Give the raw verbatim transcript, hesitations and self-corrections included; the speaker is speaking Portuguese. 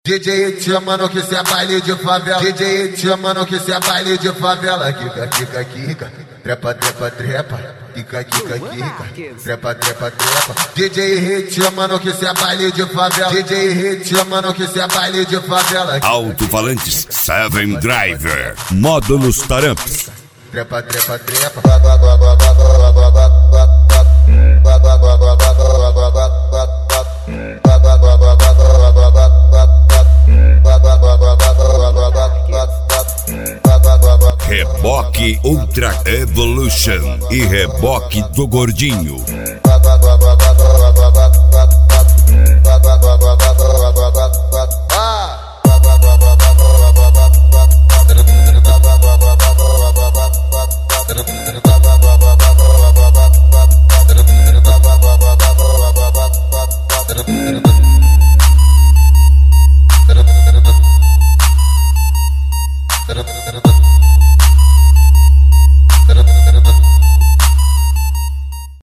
D J te chamando que cê é baile de favela. D J te chamando que cê é baile de favela. Kika, kika, kika. Trepa, trepa, trepa. Kika, kika, kika. Trepa, trepa, trepa. D J te chamando que cê é baile de favela. D J te chamando que cê é baile de favela. Alto-falantes Seven Driver. Módulos Taramps. Trepa, trepa, trepa. Reboque Ultra Evolution e reboque do Gordinho.